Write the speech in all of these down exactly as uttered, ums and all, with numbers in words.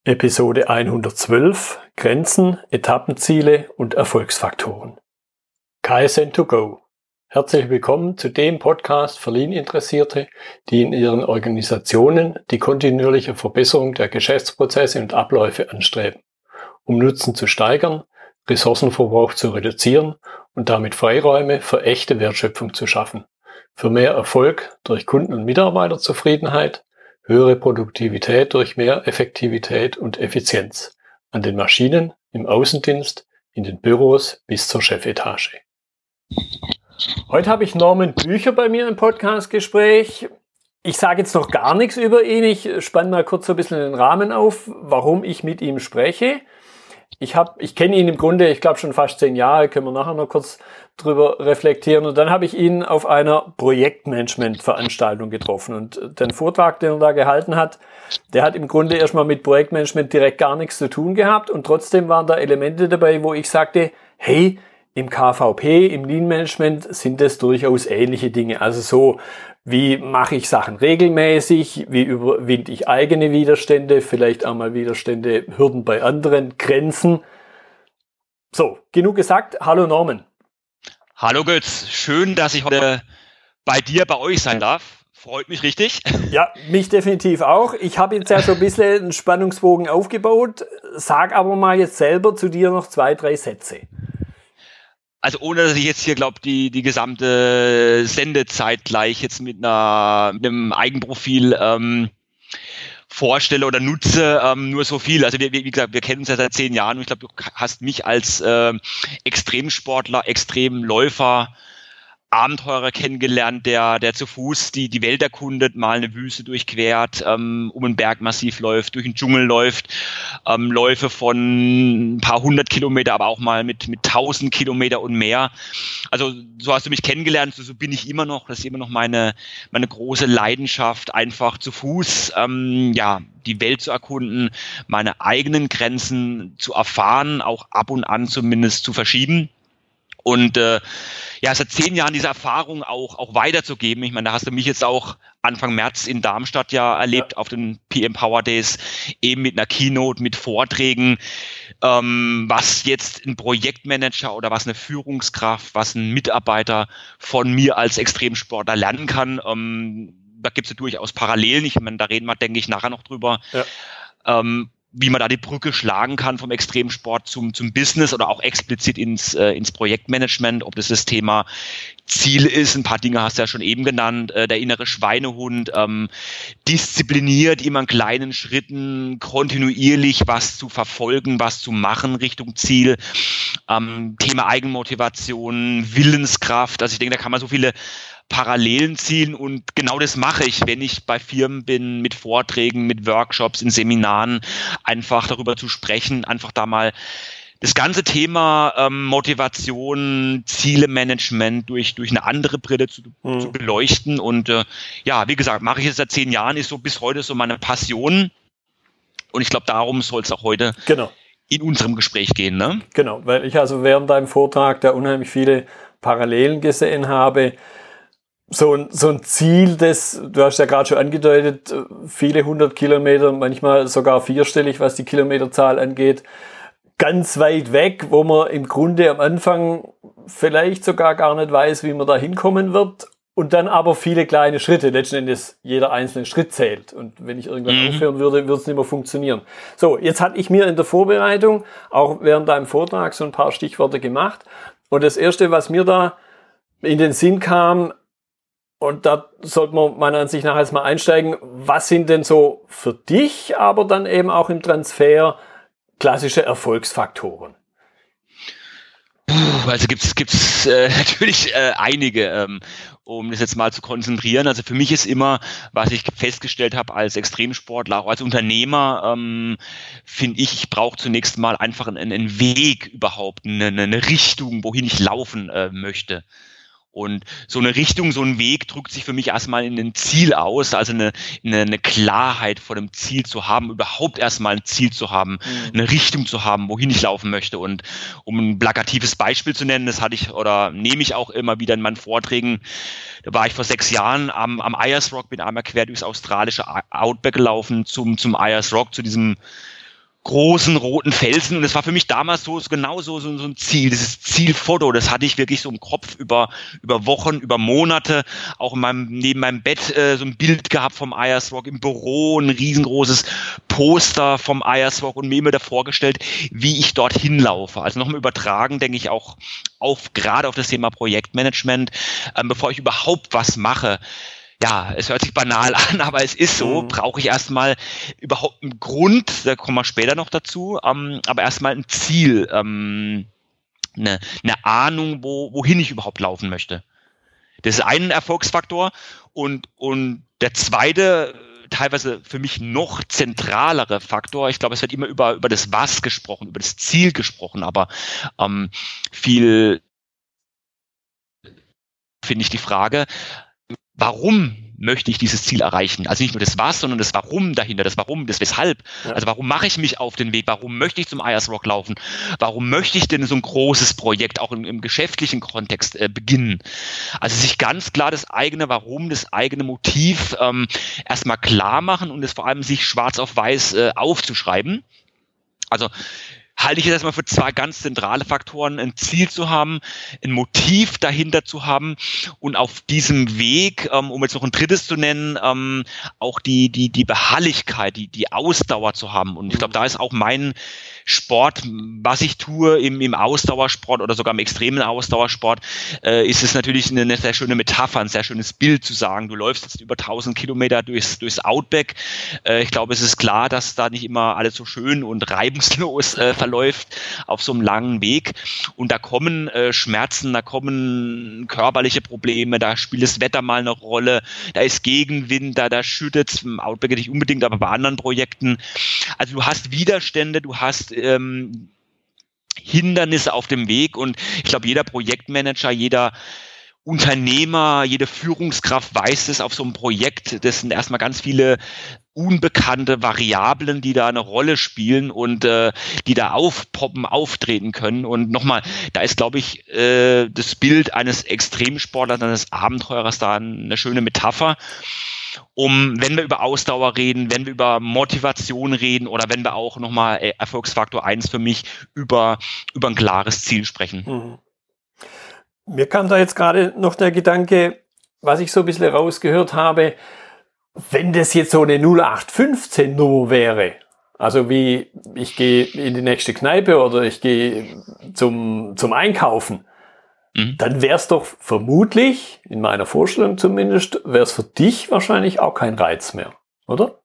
Episode hundertzwölf Grenzen, Etappenziele und Erfolgsfaktoren. K S N to go. Herzlich willkommen zu dem Podcast für Lean-Interessierte, die in ihren Organisationen die kontinuierliche Verbesserung der Geschäftsprozesse und Abläufe anstreben, um Nutzen zu steigern, Ressourcenverbrauch zu reduzieren und damit Freiräume für echte Wertschöpfung zu schaffen, für mehr Erfolg durch Kunden- und Mitarbeiterzufriedenheit, höhere Produktivität durch mehr Effektivität und Effizienz an den Maschinen, im Außendienst, in den Büros bis zur Chefetage. Heute habe ich Norman Bücher bei mir im Podcastgespräch. Ich sage jetzt noch gar nichts über ihn. Ich spanne mal kurz so ein bisschen den Rahmen auf, warum ich mit ihm spreche. Ich habe, ich kenne ihn im Grunde, ich glaube schon fast zehn Jahre, können wir nachher noch kurz drüber reflektieren. Und dann habe ich ihn auf einer Projektmanagement-Veranstaltung getroffen. Und den Vortrag, den er da gehalten hat, der hat im Grunde erstmal mit Projektmanagement direkt gar nichts zu tun gehabt. Und trotzdem waren da Elemente dabei, wo ich sagte, hey, im K V P, im Lean-Management sind das durchaus ähnliche Dinge. Also so, wie mache ich Sachen regelmäßig, wie überwinde ich eigene Widerstände, vielleicht auch mal Widerstände, Hürden bei anderen, Grenzen. So, genug gesagt. Hallo Norman. Hallo Götz, schön, dass ich heute bei dir, bei euch sein darf. Freut mich richtig. Ja, mich definitiv auch. Ich habe jetzt ja schon ein bisschen einen Spannungsbogen aufgebaut. Sag aber mal jetzt selber zu dir noch zwei, drei Sätze. Also ohne, dass ich jetzt hier, glaube die die gesamte Sendezeit gleich jetzt mit, einer, mit einem Eigenprofil ähm, vorstelle oder nutze, ähm, nur so viel. Also wir, wie gesagt, wir kennen uns ja seit zehn Jahren und ich glaube, du hast mich als äh, Extremsportler, Extremläufer, Abenteurer kennengelernt, der der zu Fuß die die Welt erkundet, mal eine Wüste durchquert, ähm, um ein Bergmassiv läuft, durch den Dschungel läuft, ähm, Läufe von ein paar hundert Kilometer, aber auch mal mit mit tausend Kilometer und mehr. Also so hast du mich kennengelernt, so, so bin ich immer noch. Das ist immer noch meine meine große Leidenschaft, einfach zu Fuß ähm, ja die Welt zu erkunden, meine eigenen Grenzen zu erfahren, auch ab und an zumindest zu verschieben. Und äh, ja, seit zehn Jahren diese Erfahrung auch auch weiterzugeben. Ich meine, da hast du mich jetzt auch Anfang März in Darmstadt ja erlebt, ja, auf den P M Power Days, eben mit einer Keynote, mit Vorträgen, ähm, was jetzt ein Projektmanager oder was eine Führungskraft, was ein Mitarbeiter von mir als Extremsportler lernen kann. Ähm, da gibt es ja durchaus Parallelen. Ich meine, da reden wir, denke ich, nachher noch drüber. Ja. Ähm, wie man da die Brücke schlagen kann vom Extremsport zum zum Business oder auch explizit ins äh, ins Projektmanagement, ob das das Thema Ziel ist, ein paar Dinge hast du ja schon eben genannt, äh, der innere Schweinehund, ähm, diszipliniert, immer in kleinen Schritten, kontinuierlich was zu verfolgen, was zu machen Richtung Ziel, ähm, Thema Eigenmotivation, Willenskraft, also ich denke, da kann man so viele Parallelen ziehen und genau das mache ich, wenn ich bei Firmen bin, mit Vorträgen, mit Workshops, in Seminaren, einfach darüber zu sprechen, einfach da mal das ganze Thema ähm, Motivation, Zielemanagement durch durch eine andere Brille zu, mhm. zu beleuchten und äh, ja, wie gesagt, mache ich es seit zehn Jahren, ist so bis heute so meine Passion und ich glaube, darum soll es auch heute genau in unserem Gespräch gehen, ne? Genau, weil ich also während deinem Vortrag da unheimlich viele Parallelen gesehen habe. So ein, so ein Ziel, das, du hast ja gerade schon angedeutet, viele hundert Kilometer, manchmal sogar vierstellig, was die Kilometerzahl angeht, ganz weit weg, wo man im Grunde am Anfang vielleicht sogar gar nicht weiß, wie man da hinkommen wird und dann aber viele kleine Schritte, letzten Endes jeder einzelne Schritt zählt und wenn ich irgendwann mhm. aufhören würde, würde es nicht mehr funktionieren. So, jetzt hatte ich mir in der Vorbereitung, auch während deinem Vortrag, so ein paar Stichworte gemacht und das Erste, was mir da in den Sinn kam, und da sollte man meiner Ansicht nach jetzt mal einsteigen, was sind denn so für dich, aber dann eben auch im Transfer klassische Erfolgsfaktoren? Also gibt's gibt's äh, natürlich äh, einige, ähm, um das jetzt mal zu konzentrieren. Also für mich ist immer, was ich festgestellt habe als Extremsportler, auch als Unternehmer, ähm, finde ich, ich brauche zunächst mal einfach einen, einen Weg überhaupt, eine, eine Richtung, wohin ich laufen äh, möchte. Und so eine Richtung, so ein Weg drückt sich für mich erstmal in ein Ziel aus, also eine, eine, eine Klarheit vor dem Ziel zu haben, überhaupt erstmal ein Ziel zu haben, mhm. eine Richtung zu haben, wohin ich laufen möchte. Und um ein plakatives Beispiel zu nennen, das hatte ich oder nehme ich auch immer wieder in meinen Vorträgen, da war ich vor sechs Jahren am, am Ayers Rock, bin einmal quer durchs australische Outback gelaufen zum, zum Ayers Rock, zu diesem großen roten Felsen, und es war für mich damals so genau so, so, so ein Ziel, dieses Zielfoto, das hatte ich wirklich so im Kopf über über Wochen, über Monate, auch in meinem, neben meinem Bett äh, so ein Bild gehabt vom Ayers Rock, im Büro ein riesengroßes Poster vom Ayers Rock und mir immer davor gestellt, wie ich dorthin laufe. Also nochmal übertragen, denke ich, auch auf gerade auf das Thema Projektmanagement, ähm, bevor ich überhaupt was mache. Ja, es hört sich banal an, aber es ist so, mhm. brauche ich erstmal überhaupt einen Grund, da kommen wir später noch dazu, ähm, aber erstmal ein Ziel, ähm, eine, eine Ahnung, wo, wohin ich überhaupt laufen möchte. Das ist ein Erfolgsfaktor, und, und der zweite, teilweise für mich noch zentralere Faktor, ich glaube, es wird immer über, über das Was gesprochen, über das Ziel gesprochen, aber ähm, viel finde ich die Frage, warum möchte ich dieses Ziel erreichen? Also nicht nur das Was, sondern das Warum dahinter, das Warum, das Weshalb. Ja. Also warum mache ich mich auf den Weg? Warum möchte ich zum Ayers Rock laufen? Warum möchte ich denn so ein großes Projekt auch im, im geschäftlichen Kontext äh, beginnen? Also sich ganz klar das eigene Warum, das eigene Motiv ähm, erstmal klar machen und es vor allem sich schwarz auf weiß äh, aufzuschreiben. Also halte ich jetzt erstmal für zwei ganz zentrale Faktoren: ein Ziel zu haben, ein Motiv dahinter zu haben und auf diesem Weg, ähm, um jetzt noch ein drittes zu nennen, ähm, auch die die die Beharrlichkeit, die die Ausdauer zu haben. Und ich glaube, da ist auch mein Sport, was ich tue im im Ausdauersport oder sogar im extremen Ausdauersport, äh, ist es natürlich eine, eine sehr schöne Metapher, ein sehr schönes Bild zu sagen, du läufst jetzt über tausend Kilometer durchs durchs Outback. Äh, ich glaube, es ist klar, dass da nicht immer alles so schön und reibungslos äh, verläuft auf so einem langen Weg, und da kommen äh, Schmerzen, da kommen körperliche Probleme, da spielt das Wetter mal eine Rolle, da ist Gegenwind, da, da schüttet es im Outback nicht unbedingt, aber bei anderen Projekten. Also du hast Widerstände, du hast ähm, Hindernisse auf dem Weg, und ich glaube, jeder Projektmanager, jeder Unternehmer, jede Führungskraft weiß es auf so einem Projekt. Das sind erstmal ganz viele unbekannte Variablen, die da eine Rolle spielen und äh, die da aufpoppen, auftreten können. Und nochmal, da ist, glaube ich, äh, das Bild eines Extremsportlers, eines Abenteurers da eine schöne Metapher, um, wenn wir über Ausdauer reden, wenn wir über Motivation reden oder wenn wir auch nochmal äh, Erfolgsfaktor eins für mich über, über ein klares Ziel sprechen. Mhm. Mir kam da jetzt gerade noch der Gedanke, was ich so ein bisschen rausgehört habe, wenn das jetzt so eine null acht fünfzehn Nummer wäre, also wie ich gehe in die nächste Kneipe oder ich gehe zum, zum Einkaufen, mhm. dann wäre es doch vermutlich, in meiner Vorstellung zumindest, wäre es für dich wahrscheinlich auch kein Reiz mehr, oder?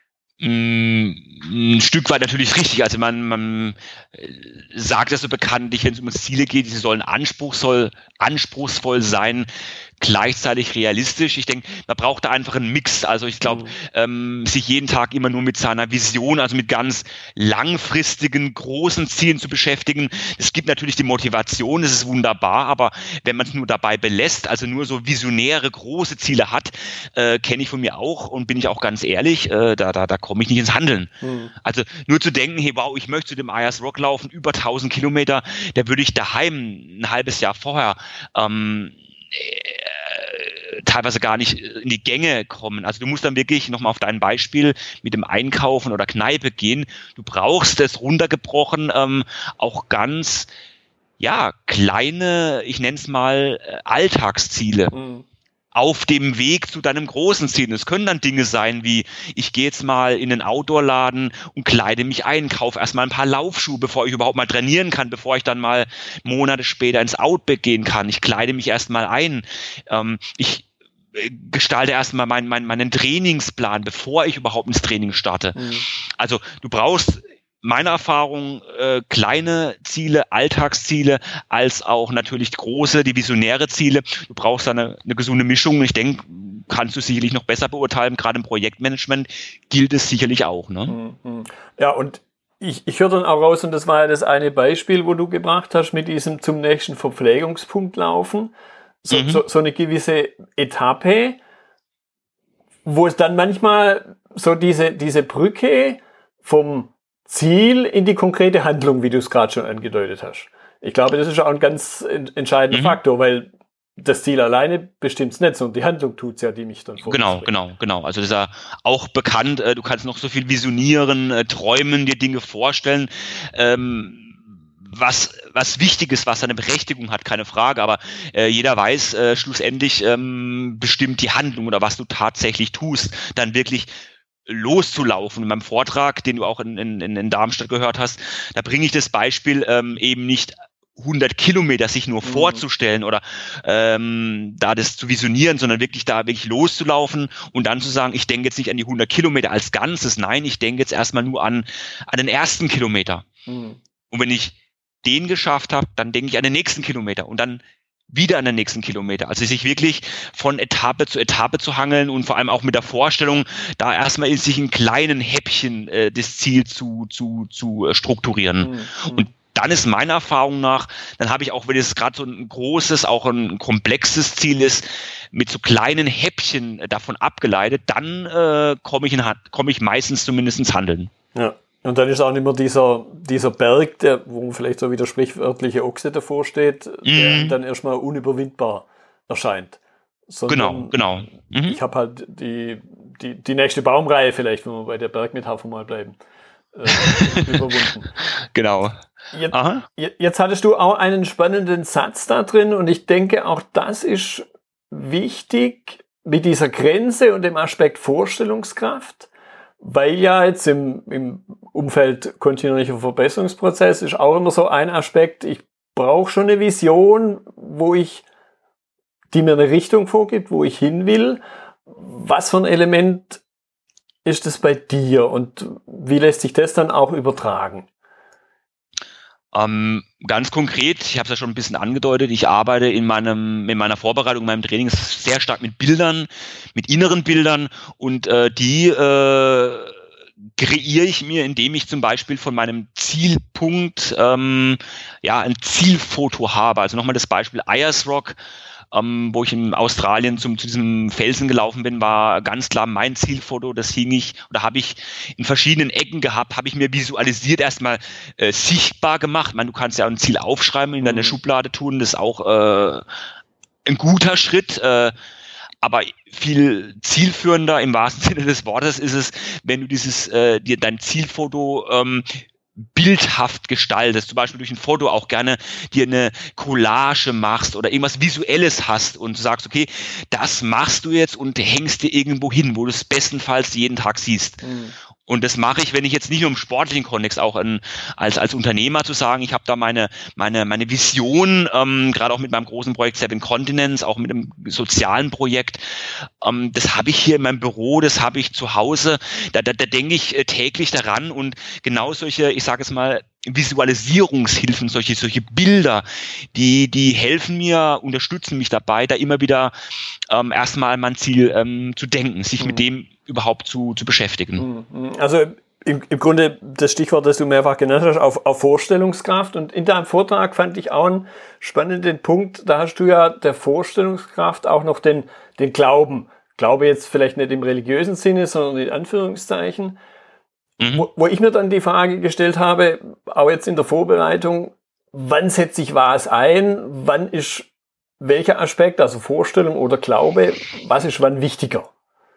Ein Stück weit natürlich richtig. Also man, man sagt das so bekanntlich, wenn es um Ziele geht, sie sollen anspruchsvoll, anspruchsvoll sein, gleichzeitig realistisch. Ich denke, man braucht da einfach einen Mix. Also ich glaube, mhm. ähm, sich jeden Tag immer nur mit seiner Vision, also mit ganz langfristigen, großen Zielen zu beschäftigen. Es gibt natürlich die Motivation, das ist wunderbar, aber wenn man es nur dabei belässt, also nur so visionäre, große Ziele hat, äh, kenne ich von mir auch und bin ich auch ganz ehrlich, äh, da, da, da komme ich nicht ins Handeln. Mhm. Also nur zu denken, hey, wow, ich möchte zu dem Ayers Rock laufen, über tausend Kilometer, da würde ich daheim ein halbes Jahr vorher ähm, teilweise gar nicht in die Gänge kommen. Also du musst dann wirklich nochmal auf dein Beispiel mit dem Einkaufen oder Kneipe gehen. Du brauchst es runtergebrochen, ähm, auch ganz, ja, kleine, ich nenne es mal, Alltagsziele. Mhm. Auf dem Weg zu deinem großen Ziel. Es können dann Dinge sein wie, ich gehe jetzt mal in den Outdoor-Laden und kleide mich ein, kaufe erstmal ein paar Laufschuhe, bevor ich überhaupt mal trainieren kann, bevor ich dann mal Monate später ins Outback gehen kann. Ich kleide mich erstmal ein. Ähm, ich gestalte erstmal mein, mein, meinen Trainingsplan, bevor ich überhaupt ins Training starte. Mhm. Also du brauchst meiner Erfahrung äh, kleine Ziele, Alltagsziele, als auch natürlich große, die visionäre Ziele. Du brauchst da eine, eine gesunde Mischung. Ich denke, kannst du sicherlich noch besser beurteilen. Gerade im Projektmanagement gilt es sicherlich auch. Ne? Ja, und ich, ich höre dann auch raus, und das war ja das eine Beispiel, wo du gebracht hast, mit diesem zum nächsten Verpflegungspunkt laufen. So, mhm. so, so eine gewisse Etappe, wo es dann manchmal so diese, diese Brücke vom Ziel in die konkrete Handlung, wie du es gerade schon angedeutet hast. Ich glaube, das ist auch ein ganz entscheidender mhm. Faktor, weil das Ziel alleine bestimmt es nicht, sondern die Handlung tut es ja, die mich dann vorwärts Genau, bringt. genau, genau. Also das ist ja auch bekannt, äh, du kannst noch so viel visionieren, äh, träumen, dir Dinge vorstellen, ähm, was was wichtig ist, was eine Berechtigung hat, keine Frage, aber äh, jeder weiß, äh, schlussendlich ähm, bestimmt die Handlung oder was du tatsächlich tust, dann wirklich loszulaufen. In meinem Vortrag, den du auch in, in, in Darmstadt gehört hast, da bringe ich das Beispiel ähm, eben nicht hundert Kilometer sich nur mhm. vorzustellen oder ähm, da das zu visionieren, sondern wirklich da wirklich loszulaufen und dann zu sagen, ich denke jetzt nicht an die hundert Kilometer als Ganzes, nein, ich denke jetzt erstmal nur an, an den ersten Kilometer. Mhm. Und wenn ich den geschafft habe, dann denke ich an den nächsten Kilometer und dann wieder an den nächsten Kilometer. Also sich wirklich von Etappe zu Etappe zu hangeln und vor allem auch mit der Vorstellung, da erstmal in sich in kleinen Häppchen äh, das Ziel zu, zu, zu äh, strukturieren. Mhm. Und dann ist meiner Erfahrung nach, dann habe ich auch, wenn es gerade so ein großes, auch ein komplexes Ziel ist, mit so kleinen Häppchen davon abgeleitet, dann äh, komme ich, in, komme ich meistens zumindest ins Handeln. Ja. Und dann ist auch nicht mehr dieser, dieser Berg, der, wo vielleicht so wie der sprichwörtliche Ochse davor steht, mm. der dann erstmal unüberwindbar erscheint. Sondern genau, genau. Mhm. Ich habe halt die, die, die nächste Baumreihe vielleicht, wenn wir bei der Bergmetapher mal bleiben, äh, überwunden. Genau. Jetzt, jetzt hattest du auch einen spannenden Satz da drin und ich denke, auch das ist wichtig mit dieser Grenze und dem Aspekt Vorstellungskraft. Weil ja jetzt im, im Umfeld kontinuierlicher Verbesserungsprozess ist auch immer so ein Aspekt, ich brauche schon eine Vision, wo ich, die mir eine Richtung vorgibt, wo ich hin will. Was für ein Element ist das bei dir und wie lässt sich das dann auch übertragen? Ähm, ganz konkret, ich habe es ja schon ein bisschen angedeutet, ich arbeite in meinem in meiner Vorbereitung, in meinem Training sehr stark mit Bildern, mit inneren Bildern und äh, die äh, kreiere ich mir, indem ich zum Beispiel von meinem Zielpunkt ähm, ja ein Zielfoto habe. Also nochmal das Beispiel Ayers Rock. Ähm, wo ich in Australien zum, zu diesem Felsen gelaufen bin, war ganz klar mein Zielfoto. Das hing ich oder habe ich in verschiedenen Ecken gehabt, habe ich mir visualisiert, erstmal äh, sichtbar gemacht. Ich meine, du kannst ja ein Ziel aufschreiben, in deine mhm. Schublade tun, das ist auch äh, ein guter Schritt. Äh, aber viel zielführender im wahrsten Sinne des Wortes ist es, wenn du dieses äh, dir dein Zielfoto ähm, bildhaft gestaltest, zum Beispiel durch ein Foto auch gerne dir eine Collage machst oder irgendwas Visuelles hast und du sagst, okay, das machst du jetzt und hängst dir irgendwo hin, wo du es bestenfalls jeden Tag siehst. Mhm. Und das mache ich, wenn ich jetzt nicht nur im sportlichen Kontext, auch in, als als Unternehmer zu sagen, ich habe da meine meine meine Vision, ähm, gerade auch mit meinem großen Projekt Seven Continents, auch mit einem sozialen Projekt, ähm, das habe ich hier in meinem Büro, das habe ich zu Hause, da, da, da denke ich äh, täglich daran und genau solche, ich sage es mal, Visualisierungshilfen, solche solche Bilder, die die helfen mir, unterstützen mich dabei, da immer wieder ähm, erstmal an mein Ziel ähm, zu denken, sich mhm. mit dem überhaupt zu, zu beschäftigen. Also im, im Grunde das Stichwort, das du mehrfach genannt hast, auf, auf Vorstellungskraft. Und in deinem Vortrag fand ich auch einen spannenden Punkt. Da hast du ja der Vorstellungskraft auch noch den, den Glauben. Glaube jetzt vielleicht nicht im religiösen Sinne, sondern in Anführungszeichen. Mhm. Wo, wo ich mir dann die Frage gestellt habe, auch jetzt in der Vorbereitung, wann setze ich was ein? Wann ist welcher Aspekt, also Vorstellung oder Glaube, was ist wann wichtiger?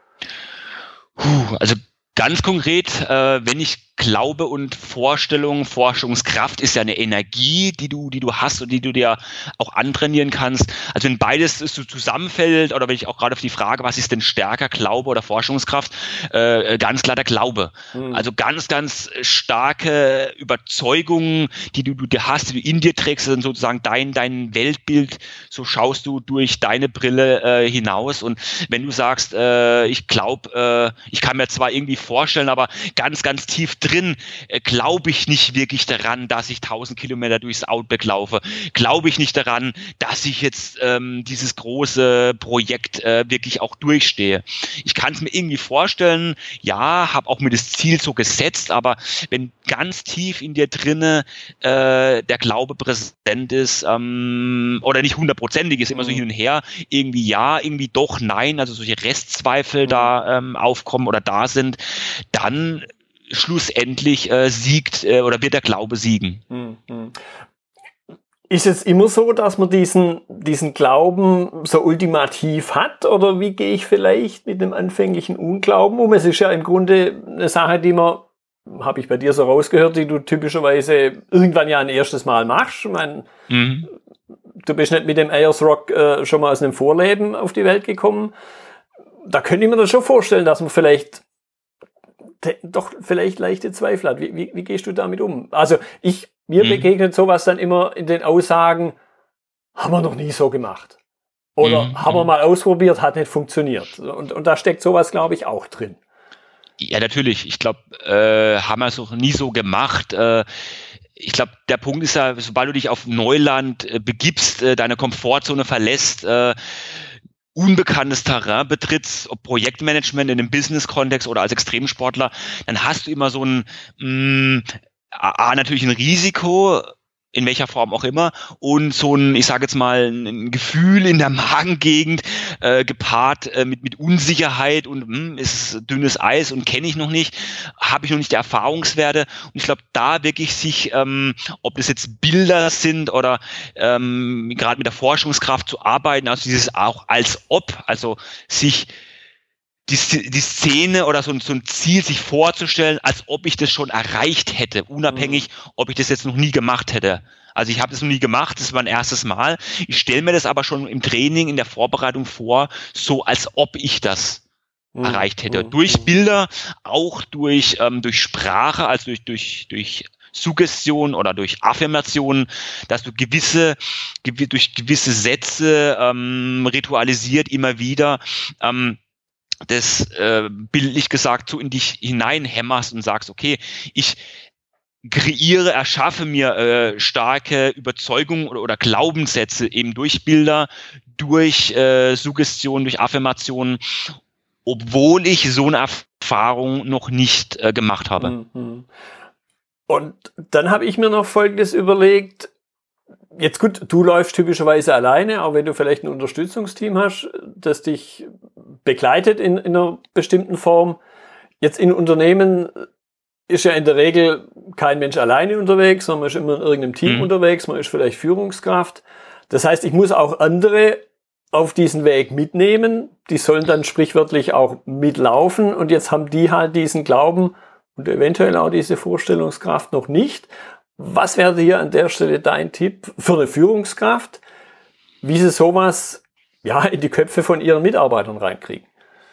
Puh, also ganz konkret, äh, wenn ich Glaube und Vorstellung, Forschungskraft ist ja eine Energie, die du, die du hast und die du dir auch antrainieren kannst. Also wenn beides so zusammenfällt oder wenn ich auch gerade auf die Frage, was ist denn stärker, Glaube oder Forschungskraft, äh, ganz klar der Glaube. Mhm. Also ganz, ganz starke Überzeugungen, die du, du dir hast, die du in dir trägst, sind sozusagen dein, dein Weltbild. So schaust du durch deine Brille äh, hinaus. Und wenn du sagst, äh, ich glaube, äh, ich kann mir zwar irgendwie vorstellen, aber ganz, ganz tief drin äh, glaube ich nicht wirklich daran, dass ich tausend Kilometer durchs Outback laufe. Glaube ich nicht daran, dass ich jetzt ähm, dieses große Projekt äh, wirklich auch durchstehe. Ich kann es mir irgendwie vorstellen, ja, habe auch mir das Ziel so gesetzt, aber wenn ganz tief in dir drinne äh, der Glaube präsent ist ähm, oder nicht hundertprozentig ist, immer so hin und her, irgendwie ja, irgendwie doch nein, also solche Restzweifel mhm. da ähm, aufkommen oder da sind, dann schlussendlich äh, siegt äh, oder wird der Glaube siegen. Mhm. Ist es immer so, dass man diesen, diesen Glauben so ultimativ hat? Oder wie gehe ich vielleicht mit dem anfänglichen Unglauben um? Es ist ja im Grunde eine Sache, die man, habe ich bei dir so rausgehört, die du typischerweise irgendwann ja ein erstes Mal machst. Ich meine, mhm. du bist nicht mit dem Ayers Rock äh, schon mal aus einem Vorleben auf die Welt gekommen. Da könnte ich mir das schon vorstellen, dass man vielleicht doch vielleicht leichte Zweifel hat. Wie, wie, wie gehst du damit um? Also ich Mir mhm. begegnet sowas dann immer in den Aussagen, haben wir noch nie so gemacht. Oder mhm. haben wir mal ausprobiert, hat nicht funktioniert. Und, und da steckt sowas, glaube ich, auch drin. Ja, natürlich. Ich glaube, äh, haben wir es noch nie so gemacht. Äh, ich glaube, der Punkt ist ja, sobald du dich auf Neuland äh, begibst, äh, deine Komfortzone verlässt, äh, unbekanntes Terrain betrittst, ob Projektmanagement in einem Business-Kontext oder als Extremsportler, dann hast du immer so ein mh, A, natürlich ein Risiko, in welcher Form auch immer, und so ein, ich sage jetzt mal, ein Gefühl in der Magengegend, äh, gepaart äh, mit, mit Unsicherheit und mh, ist dünnes Eis und kenne ich noch nicht, habe ich noch nicht die Erfahrungswerte. Und ich glaube, da wirklich sich, ähm, ob das jetzt Bilder sind oder ähm, gerade mit der Forschungskraft zu arbeiten, also dieses auch als ob, also sich Die, die Szene oder so ein, so ein Ziel sich vorzustellen, als ob ich das schon erreicht hätte, unabhängig, ob ich das jetzt noch nie gemacht hätte. Also ich habe das noch nie gemacht, das war mein erstes Mal. Ich stelle mir das aber schon im Training, in der Vorbereitung vor, so als ob ich das mhm. erreicht hätte. Mhm. Durch Bilder, auch durch, ähm, durch Sprache, also durch, durch, durch Suggestion oder durch Affirmation, dass du gewisse, gew- durch gewisse Sätze ähm, ritualisiert immer wieder ähm, das äh, bildlich gesagt so in dich hineinhämmerst und sagst, okay, ich kreiere, erschaffe mir äh, starke Überzeugungen oder, oder Glaubenssätze eben durch Bilder, durch äh, Suggestion, durch Affirmationen, obwohl ich so eine Erfahrung noch nicht äh, gemacht habe. Mhm. Und dann habe ich mir noch Folgendes überlegt. Jetzt gut, du läufst typischerweise alleine, auch wenn du vielleicht ein Unterstützungsteam hast, das dich begleitet in, in einer bestimmten Form. Jetzt in Unternehmen ist ja in der Regel kein Mensch alleine unterwegs, sondern man ist immer in irgendeinem Team mhm. unterwegs, man ist vielleicht Führungskraft. Das heißt, ich muss auch andere auf diesen Weg mitnehmen, die sollen dann sprichwörtlich auch mitlaufen und jetzt haben die halt diesen Glauben und eventuell auch diese Vorstellungskraft noch nicht. Was wäre hier an der Stelle dein Tipp für eine Führungskraft, wie sie sowas ja, in die Köpfe von ihren Mitarbeitern reinkriegen?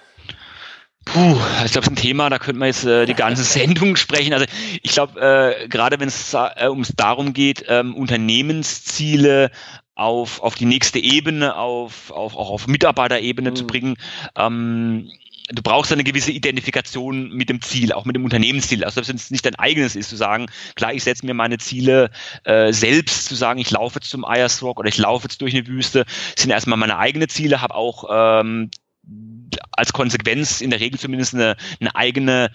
Puh, ich glaube, es ist ein Thema, da könnte man jetzt äh, die ganze Sendung sprechen. Also ich glaube, äh, gerade wenn es äh, ums darum geht, ähm, Unternehmensziele auf, auf die nächste Ebene, auf, auf, auch auf Mitarbeiterebene mhm. zu bringen, ähm, du brauchst eine gewisse Identifikation mit dem Ziel, auch mit dem Unternehmensziel. Also wenn es nicht dein eigenes ist, zu sagen, klar, ich setze mir meine Ziele äh, selbst, zu sagen, ich laufe jetzt zum Ayers Rock oder ich laufe jetzt durch eine Wüste, sind erstmal meine eigenen Ziele, habe auch ähm, als Konsequenz in der Regel zumindest eine, eine eigene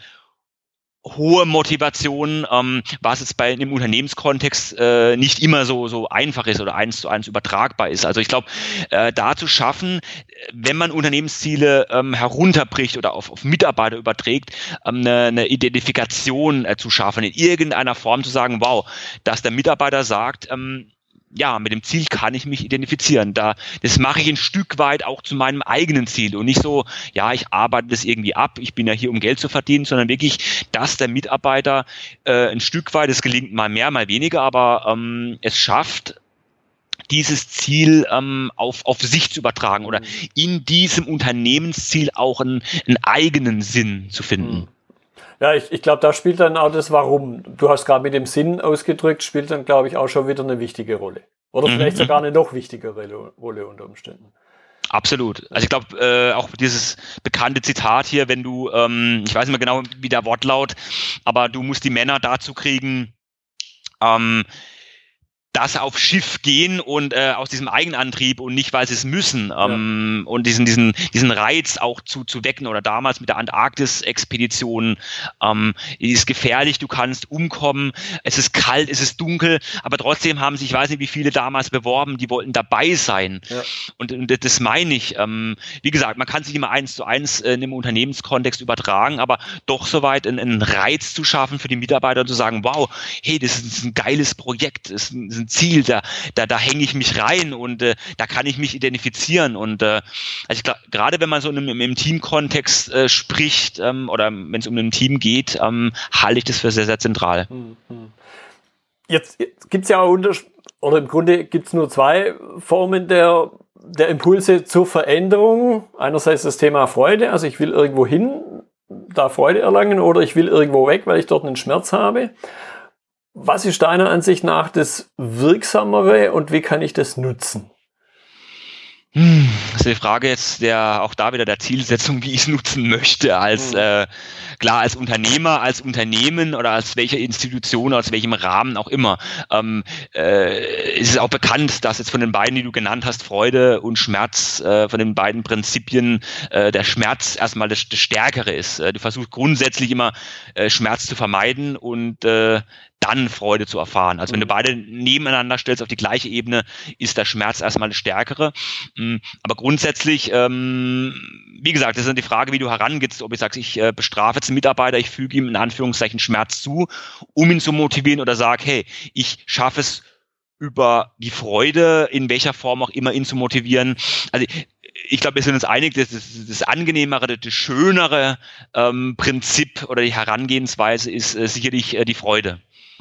hohe Motivation, ähm, was jetzt bei einem Unternehmenskontext äh, nicht immer so so einfach ist oder eins zu eins übertragbar ist. Also ich glaube, äh, da zu schaffen, wenn man Unternehmensziele ähm, herunterbricht oder auf, auf Mitarbeiter überträgt, ähm, eine, eine Identifikation äh, zu schaffen, in irgendeiner Form zu sagen, wow, dass der Mitarbeiter sagt, ähm, ja, mit dem Ziel kann ich mich identifizieren. Da, das mache ich ein Stück weit auch zu meinem eigenen Ziel und nicht so, ja, ich arbeite das irgendwie ab, ich bin ja hier, um Geld zu verdienen, sondern wirklich, dass der Mitarbeiter äh, ein Stück weit, es gelingt mal mehr, mal weniger, aber ähm, es schafft, dieses Ziel ähm, auf, auf sich zu übertragen oder in diesem Unternehmensziel auch einen, einen eigenen Sinn zu finden. Ja, ich, ich glaube, da spielt dann auch das Warum. Du hast gerade mit dem Sinn ausgedrückt, spielt dann, glaube ich, auch schon wieder eine wichtige Rolle. Oder vielleicht mhm. sogar eine noch wichtigere Rolle unter Umständen. Absolut. Also ich glaube, äh, auch dieses bekannte Zitat hier, wenn du, ähm, ich weiß nicht mehr genau, wie der Wortlaut, aber du musst die Männer dazu kriegen, ähm, dass sie aufs Schiff gehen und äh, aus diesem Eigenantrieb und nicht, weil sie es müssen ähm, ja. und diesen diesen diesen Reiz auch zu zu wecken oder damals mit der Antarktis-Expedition ähm, ist gefährlich, du kannst umkommen, es ist kalt, es ist dunkel, aber trotzdem haben sich, ich weiß nicht, wie viele damals beworben, die wollten dabei sein ja. und, und das meine ich. Ähm, wie gesagt, man kann sich immer eins zu eins äh, in einem Unternehmenskontext übertragen, aber doch soweit einen, einen Reiz zu schaffen für die Mitarbeiter und zu sagen, wow, hey, das ist ein geiles Projekt, das ist ein ein Ziel, da, da, da hänge ich mich rein und äh, da kann ich mich identifizieren. Und äh, also ich, gerade wenn man so im, im Teamkontext äh, spricht ähm, oder wenn es um ein Team geht, ähm, halte ich das für sehr, sehr zentral. Jetzt, jetzt gibt es ja auch Unterschiede, oder im Grunde gibt es nur zwei Formen der, der Impulse zur Veränderung. Einerseits das Thema Freude, also ich will irgendwo hin, da Freude erlangen, oder ich will irgendwo weg, weil ich dort einen Schmerz habe. Was ist deiner Ansicht nach das Wirksamere und wie kann ich das nutzen? Hm, das ist die Frage jetzt der, auch da wieder der Zielsetzung, wie ich es nutzen möchte, als, mhm. äh, klar, als Unternehmer, als Unternehmen oder als welche Institution, aus welchem Rahmen auch immer. Ähm, äh, es ist auch bekannt, dass jetzt von den beiden, die du genannt hast, Freude und Schmerz, äh, von den beiden Prinzipien, äh, der Schmerz erstmal das, das Stärkere ist. Äh, du versuchst grundsätzlich immer, äh, Schmerz zu vermeiden und, äh, dann Freude zu erfahren. Also wenn du beide nebeneinander stellst auf die gleiche Ebene, ist der Schmerz erstmal das Stärkere. Aber grundsätzlich, ähm, wie gesagt, das ist die Frage, wie du herangehst, ob ich sage, ich äh, bestrafe jetzt einen Mitarbeiter, ich füge ihm in Anführungszeichen Schmerz zu, um ihn zu motivieren, oder sage, hey, ich schaffe es über die Freude, in welcher Form auch immer, ihn zu motivieren. Also ich glaube, wir sind uns einig, dass das, das angenehmere, das schönere ähm, Prinzip oder die Herangehensweise ist äh, sicherlich äh, die Freude.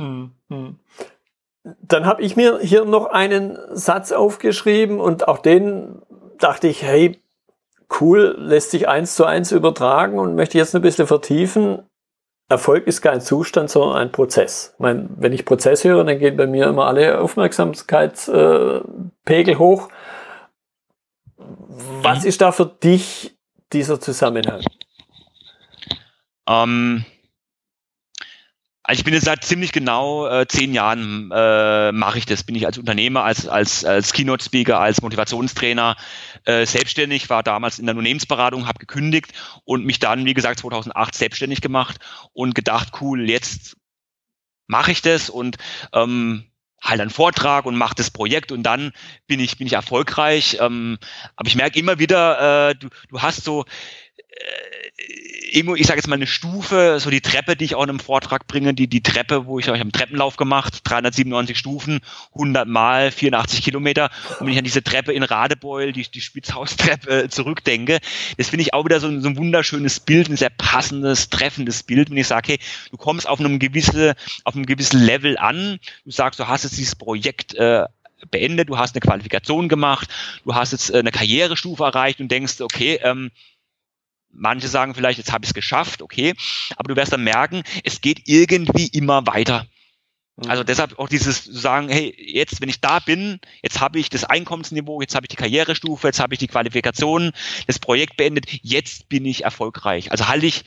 Dann habe ich mir hier noch einen Satz aufgeschrieben und auch den dachte ich, hey, cool, lässt sich eins zu eins übertragen und möchte jetzt ein bisschen vertiefen. Erfolg ist kein Zustand, sondern ein Prozess. Ich meine, wenn ich Prozess höre, dann gehen bei mir immer alle Aufmerksamkeitspegel hoch. Was ist da für dich dieser Zusammenhang? Ähm... Also ich bin jetzt seit ziemlich genau äh, zehn Jahren äh, mache ich das. Bin ich als Unternehmer, als als als Keynote-Speaker, als Motivationstrainer äh, selbstständig, war damals in der Unternehmensberatung, habe gekündigt und mich dann, wie gesagt, zweitausendacht selbstständig gemacht und gedacht, cool, jetzt mache ich das und ähm, halt einen Vortrag und mache das Projekt und dann bin ich bin ich erfolgreich. Ähm, aber ich merke immer wieder, äh, du du hast so ich sage jetzt mal eine Stufe, so die Treppe, die ich auch in einem Vortrag bringe, die die Treppe, wo ich euch am Treppenlauf gemacht, dreihundertsiebenundneunzig Stufen, hundert Mal, vierundachtzig Kilometer. Und wenn ich an diese Treppe in Radebeul, die, die Spitzhaustreppe zurückdenke, das finde ich auch wieder so ein, so ein wunderschönes Bild, ein sehr passendes, treffendes Bild, wenn ich sage, hey, du kommst auf einem gewissen, auf einem gewissen Level an, du sagst, du hast jetzt dieses Projekt äh, beendet, du hast eine Qualifikation gemacht, du hast jetzt eine Karrierestufe erreicht und denkst, okay, ähm, manche sagen vielleicht, jetzt habe ich es geschafft, okay, aber du wirst dann merken, es geht irgendwie immer weiter. Mhm. Also deshalb auch dieses sagen, hey, jetzt, wenn ich da bin, jetzt habe ich das Einkommensniveau, jetzt habe ich die Karrierestufe, jetzt habe ich die Qualifikation, das Projekt beendet, jetzt bin ich erfolgreich. Also halte ich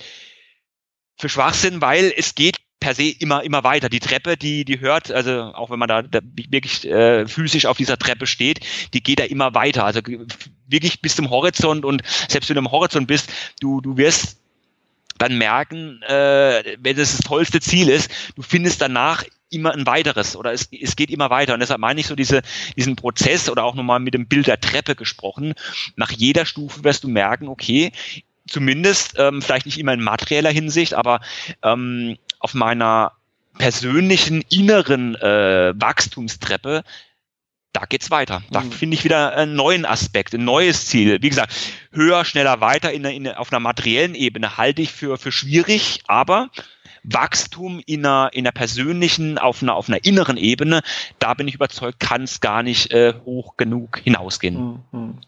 für Schwachsinn, weil es geht per se immer immer weiter. Die Treppe, die die hört, also auch wenn man da, da wirklich äh, physisch auf dieser Treppe steht, die geht da immer weiter. Also wirklich bis zum Horizont und selbst wenn du am Horizont bist, du du wirst dann merken, äh, wenn das das tollste Ziel ist, du findest danach immer ein weiteres oder es, es geht immer weiter und deshalb meine ich so diese, diesen Prozess oder auch nochmal mit dem Bild der Treppe gesprochen. Nach jeder Stufe wirst du merken, okay, zumindest ähm, vielleicht nicht immer in materieller Hinsicht, aber ähm, auf meiner persönlichen inneren äh, Wachstumstreppe, da geht's weiter. Da mhm. finde ich wieder einen neuen Aspekt, ein neues Ziel. Wie gesagt, höher, schneller, weiter in, in, auf einer materiellen Ebene halte ich für, für schwierig, aber Wachstum in einer, in einer persönlichen, auf einer, auf einer inneren Ebene, da bin ich überzeugt, kann es gar nicht äh, hoch genug hinausgehen. Mhm.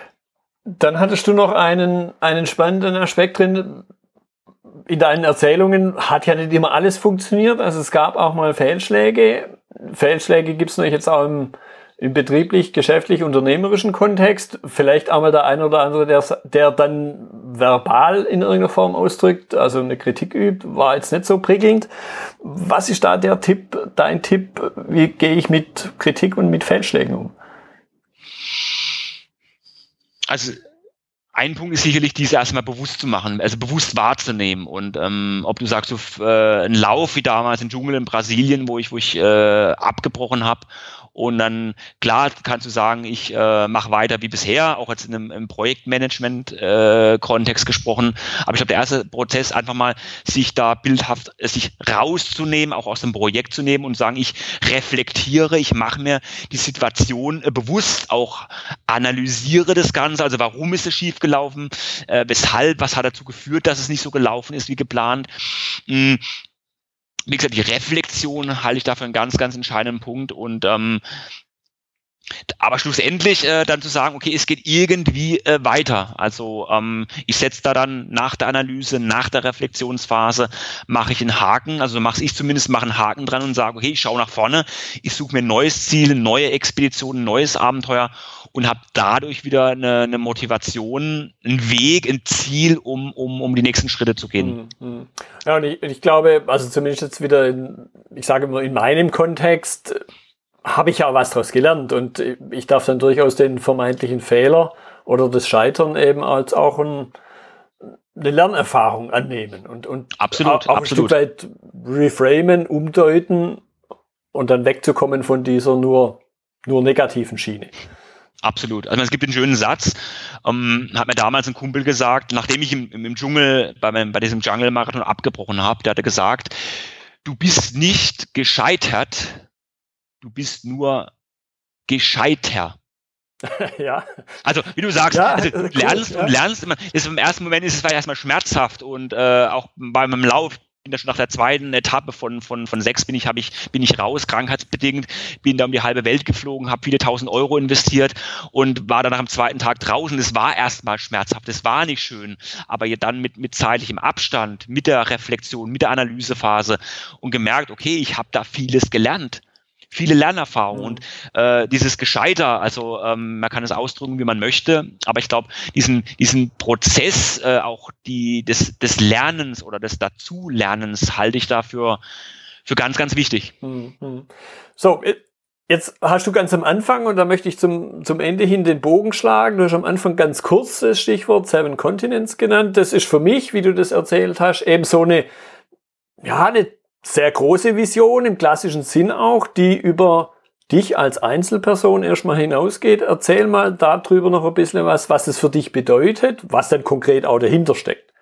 Dann hattest du noch einen, einen spannenden Aspekt drin. In deinen Erzählungen hat ja nicht immer alles funktioniert. Also es gab auch mal Fehlschläge. Fehlschläge gibt es natürlich jetzt auch im, im betrieblich, geschäftlich, unternehmerischen Kontext. Vielleicht auch mal der eine oder andere, der, der dann verbal in irgendeiner Form ausdrückt, also eine Kritik übt, war jetzt nicht so prickelnd. Was ist da der Tipp, dein Tipp? Wie gehe ich mit Kritik und mit Fehlschlägen um? Also ein Punkt ist sicherlich, diese erstmal bewusst zu machen, also bewusst wahrzunehmen. Und ähm, ob du sagst, so, äh, ein Lauf wie damals im Dschungel in Brasilien, wo ich, wo ich äh, abgebrochen habe, Und dann, klar, kannst du sagen, ich äh, mache weiter wie bisher, auch jetzt in einem im Projektmanagement-Kontext äh, gesprochen. Aber ich glaube, der erste Prozess, einfach mal sich da bildhaft, äh, sich rauszunehmen, auch aus dem Projekt zu nehmen und sagen, ich reflektiere, ich mache mir die Situation äh, bewusst, auch analysiere das Ganze, also warum ist es schiefgelaufen, äh, weshalb, was hat dazu geführt, dass es nicht so gelaufen ist wie geplant. Mh, Wie gesagt, die Reflexion halte ich dafür einen ganz, ganz entscheidenden Punkt und ähm, aber schlussendlich äh, dann zu sagen, okay, es geht irgendwie äh, weiter. Also ähm, ich setze da dann nach der Analyse, nach der Reflexionsphase, mache ich einen Haken, also mache ich zumindest, mache einen Haken dran und sage, okay, ich schaue nach vorne, ich suche mir ein neues Ziel, eine neue Expedition, ein neues Abenteuer und habe dadurch wieder eine, eine Motivation, einen Weg, ein Ziel, um, um, um die nächsten Schritte zu gehen. Mhm. Ja, und ich, ich glaube, also zumindest jetzt wieder, in, ich sage immer, in meinem Kontext habe ich ja was daraus gelernt und ich darf dann durchaus den vermeintlichen Fehler oder das Scheitern eben als auch ein, eine Lernerfahrung annehmen und, und absolut, auch absolut. ein Stück weit reframen, umdeuten und dann wegzukommen von dieser nur, nur negativen Schiene. Absolut. Also es gibt einen schönen Satz, ähm, hat mir damals ein Kumpel gesagt, nachdem ich im, im Dschungel, bei, meinem, bei diesem Jungle-Marathon abgebrochen habe, der hatte gesagt, du bist nicht gescheitert, du bist nur gescheiter. Ja. Also, wie du sagst, ja, also, du lernst, cool, ja. du lernst immer, ist im ersten Moment ist es erstmal schmerzhaft und äh, auch bei meinem Lauf, bin da schon nach der zweiten Etappe von von von sechs bin ich habe ich bin ich raus, krankheitsbedingt, bin da um die halbe Welt geflogen, habe viele tausend Euro investiert und war dann nach dem zweiten Tag draußen. Das war erstmal schmerzhaft, das war nicht schön, aber dann mit mit zeitlichem Abstand, mit der Reflexion, mit der Analysephase und gemerkt, okay, ich habe da vieles gelernt. Viele Lernerfahrungen mhm. und äh, dieses Gescheiter, also ähm, man kann es ausdrücken, wie man möchte, aber ich glaube, diesen diesen Prozess äh, auch die des des Lernens oder des Dazulernens halte ich dafür für ganz, ganz wichtig. Mhm. So, jetzt hast du ganz am Anfang, und da möchte ich zum zum Ende hin den Bogen schlagen, du hast am Anfang ganz kurz das Stichwort Seven Continents genannt. Das ist für mich, wie du das erzählt hast, eben so eine, ja, eine sehr große Vision im klassischen Sinn auch, die über dich als Einzelperson erstmal hinausgeht. Erzähl mal darüber noch ein bisschen was, was es für dich bedeutet, was dann konkret auch dahinter steckt.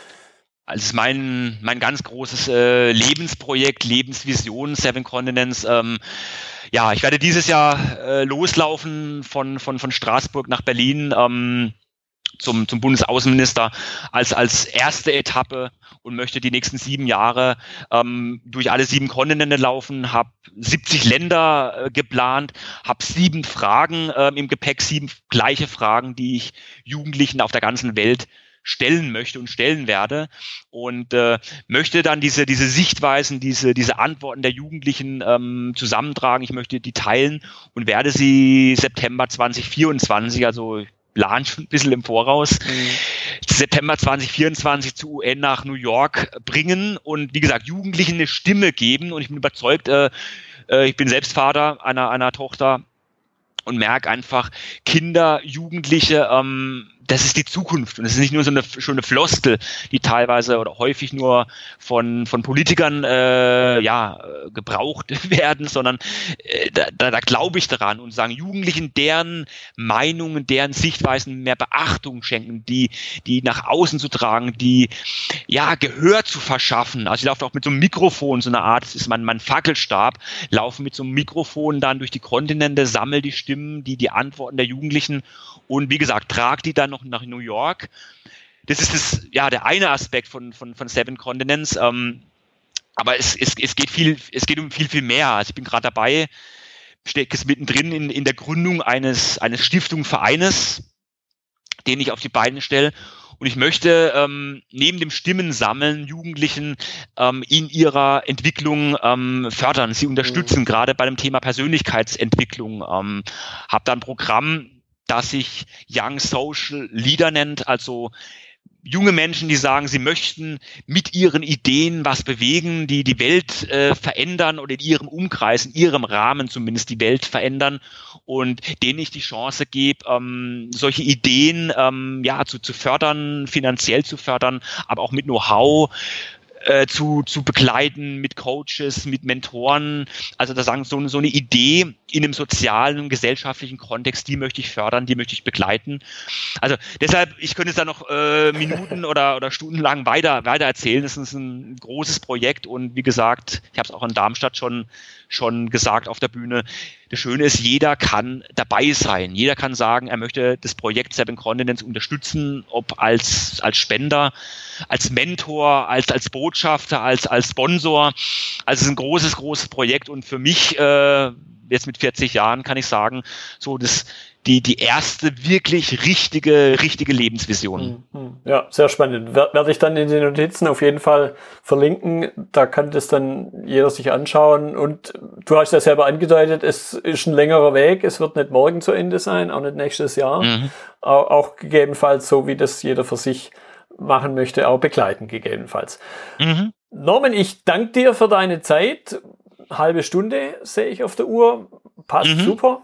Also mein mein ganz großes äh, Lebensprojekt, Lebensvision, Seven Continents. Ähm, ja, ich werde dieses Jahr äh, loslaufen von von von Straßburg nach Berlin. Ähm, zum, zum Bundesaußenminister als, als erste Etappe und möchte die nächsten sieben Jahre ähm, durch alle sieben Kontinente laufen, habe siebzig Länder äh, geplant, habe sieben Fragen äh, im Gepäck, sieben gleiche Fragen, die ich Jugendlichen auf der ganzen Welt stellen möchte und stellen werde und äh, möchte dann diese diese Sichtweisen, diese diese Antworten der Jugendlichen ähm, zusammentragen. Ich möchte die teilen und werde sie September zwanzig vierundzwanzig, also plan schon ein bisschen im Voraus, mhm. September zwanzig vierundzwanzig zu U N nach New York bringen und wie gesagt, Jugendlichen eine Stimme geben und ich bin überzeugt, äh, äh, ich bin selbst Vater einer, einer Tochter und merke einfach, Kinder, Jugendliche, ähm, das ist die Zukunft und es ist nicht nur so eine schöne Floskel, die teilweise oder häufig nur von von Politikern äh, ja gebraucht werden, sondern äh, da, da, da glaube ich daran und sagen Jugendlichen deren Meinungen, deren Sichtweisen mehr Beachtung schenken, die die nach außen zu tragen, die ja Gehör zu verschaffen. Also ich laufe auch mit so einem Mikrofon, so eine Art, das ist mein mein Fackelstab, laufe mit so einem Mikrofon dann durch die Kontinente, sammle die Stimmen, die die Antworten der Jugendlichen und wie gesagt, trage die dann noch nach New York. Das ist das, ja, der eine Aspekt von, von, von Seven Continents. Ähm, aber es, es, es geht viel, es geht um viel, viel mehr. Also ich bin gerade dabei, stecke es mittendrin in, in der Gründung eines, eines Stiftungsvereines, den ich auf die Beine stelle. Und ich möchte ähm, neben dem Stimmensammeln Jugendlichen ähm, in ihrer Entwicklung ähm, fördern, sie unterstützen, mhm. gerade bei dem Thema Persönlichkeitsentwicklung. Ähm, habe da ein Programm, das sich Young Social Leader nennt, also junge Menschen, die sagen, sie möchten mit ihren Ideen was bewegen, die die Welt äh, verändern oder in ihrem Umkreis, in ihrem Rahmen zumindest die Welt verändern und denen ich die Chance gebe, ähm, solche Ideen ähm, ja zu, zu fördern, finanziell zu fördern, aber auch mit Know-how äh, zu, zu begleiten mit Coaches, mit Mentoren. Also da sagen so, so eine Idee in einem sozialen, gesellschaftlichen Kontext, die möchte ich fördern, die möchte ich begleiten. Also deshalb, ich könnte jetzt da noch äh, Minuten oder, oder stundenlang weiter, weiter erzählen. Das ist ein großes Projekt und wie gesagt, ich habe es auch in Darmstadt schon, schon gesagt auf der Bühne. Das Schöne ist, jeder kann dabei sein. Jeder kann sagen, er möchte das Projekt Seven Continents unterstützen, ob als, als Spender, als Mentor, als, als Botschafter, als, als Sponsor. Also es ist ein großes, großes Projekt und für mich, äh, jetzt mit vierzig Jahren kann ich sagen, so das, die, die erste wirklich richtige, richtige Lebensvision. Ja, sehr spannend. Werde ich dann in den Notizen auf jeden Fall verlinken. Da kann das dann jeder sich anschauen. Und du hast ja selber angedeutet, es ist ein längerer Weg. Es wird nicht morgen zu Ende sein, auch nicht nächstes Jahr. Mhm. Auch, auch gegebenenfalls, so wie das jeder für sich machen möchte, auch begleiten gegebenenfalls. Mhm. Norman, ich danke dir für deine Zeit. Halbe Stunde sehe ich auf der Uhr. Passt mhm. super.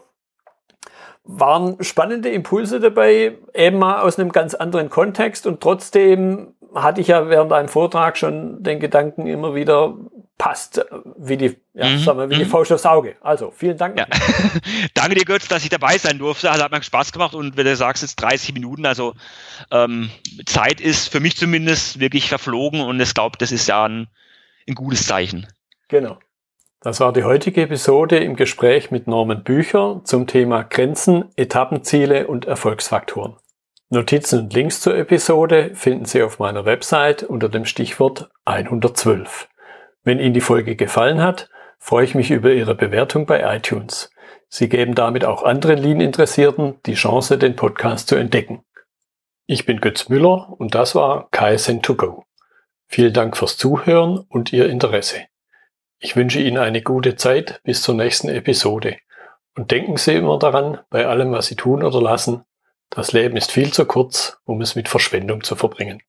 Waren spannende Impulse dabei, eben mal aus einem ganz anderen Kontext. Und trotzdem hatte ich ja während einem Vortrag schon den Gedanken immer wieder, passt wie die, ja, mhm. sagen wir, wie mhm. die Faust aufs Auge. Also, vielen Dank. Ja. Danke dir, Götz, dass ich dabei sein durfte. Also, hat mir Spaß gemacht. Und wenn du sagst, jetzt dreißig Minuten, also ähm, Zeit ist für mich zumindest wirklich verflogen. Und ich glaube, das ist ja ein, ein gutes Zeichen. Genau. Das war die heutige Episode im Gespräch mit Norman Bücher zum Thema Grenzen, Etappenziele und Erfolgsfaktoren. Notizen und Links zur Episode finden Sie auf meiner Website unter dem Stichwort hundertzwölf. Wenn Ihnen die Folge gefallen hat, freue ich mich über Ihre Bewertung bei iTunes. Sie geben damit auch anderen Lean-Interessierten die Chance, den Podcast zu entdecken. Ich bin Götz Müller und das war K S N to go. Vielen Dank fürs Zuhören und Ihr Interesse. Ich wünsche Ihnen eine gute Zeit bis zur nächsten Episode. Und denken Sie immer daran, bei allem, was Sie tun oder lassen, das Leben ist viel zu kurz, um es mit Verschwendung zu verbringen.